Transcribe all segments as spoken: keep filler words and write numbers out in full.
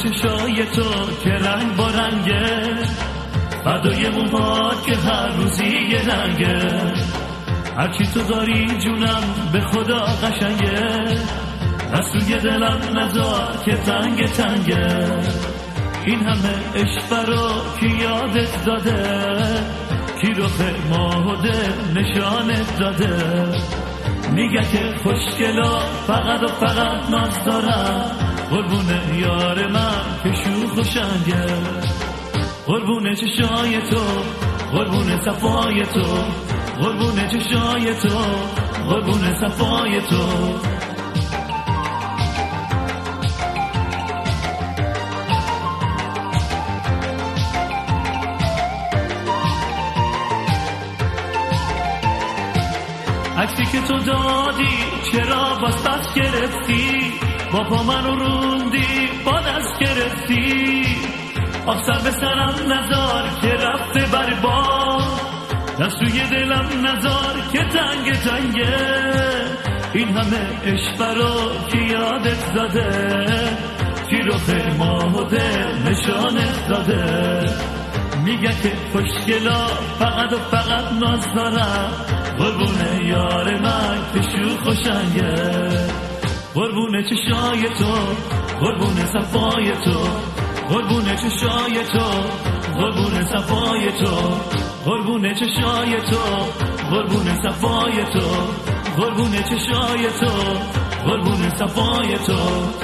چشای تو که رنگ با رنگه، فدای موهات که هر روزی یه رنگه، هرچی تو داری جونم به خدا قشنگه، از توی دلم نذار که تنگ تنگه، این همه عشق برا کی یادت داده، کی رخ ماه و دل نشانت داده، میگه که خوشگلا فقط و فقط ناز دارم، قربون یار من که شوخ و شنگه، قربون چشای تو، قربون صفای تو، قربون چشای تو، قربون صفای تو. عکسی که تو دادی چرا باز دست گرفتی، با پا منو روندی با دست گرفتی، آخ سر به سرم نذار که رفته بر باد، دست توی دلم نذار که تنگ تنگه، این همه عشق برا کی یادت داده، کی رخ ماه و دل نشانت داده، میگه که خوشگلا فقط و فقط ناز دارم، قربون یار من که شوخ و شنگه، قربون چشای تو، قربون صفای تو، قربون چشای تو، قربون صفای تو، قربون چشای تو، قربون صفای تو، قربون چشای تو، قربون صفای تو.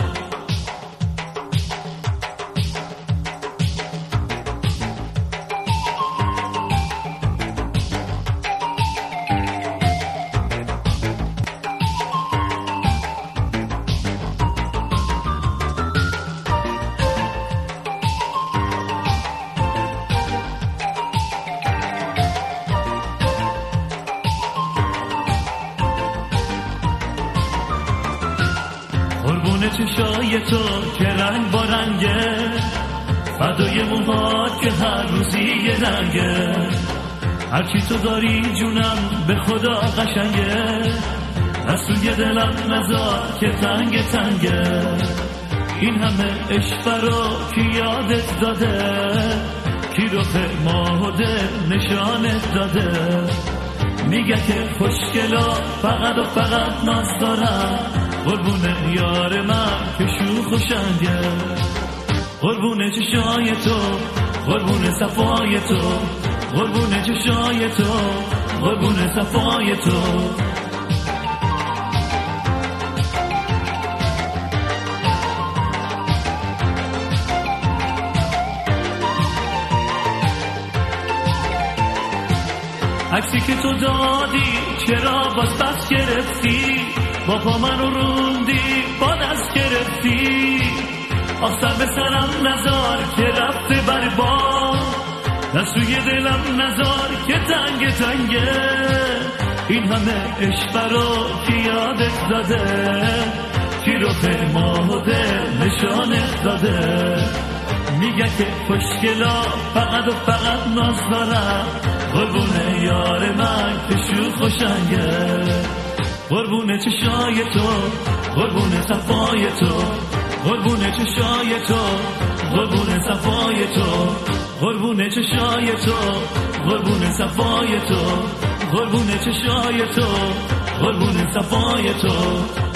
قربون چشای تو که رنگ با رنگه، فدای موهات که هر روزی یه رنگه، هرچی تو داری جونم به خدا قشنگه، از توی دلم نذار که تنگ تنگه، این همه عشق برا کی یادت داده، کی رخ ماه و دل نشانت داده، میگه که خوشگلا فقط و فقط ناز دارم، قربون یار من که شوخ و شنگه، قربون چشای تو، قربون صفای تو، قربون چشای تو، قربون صفای تو. عکسی که تو دادی چرا باز دست گرفتی، با پا منو روندی با دست گرفتی، آخ سر به سرم نذار که رفته بر باد، دست توی دلم نذار که تنگ تنگه، این همه عشق برا کی یادت داده، کی رخ ماه و دل نشانت داده، میگه که خوشگلا فقط و فقط ناز دارم، قربون یار من که شوخ و شنگه، قربون چشای تو، قربون صفای تو، قربون چشای تو، قربون صفای تو، قربون چشای تو، قربون صفای تو، قربون چشای تو، قربون صفای تو.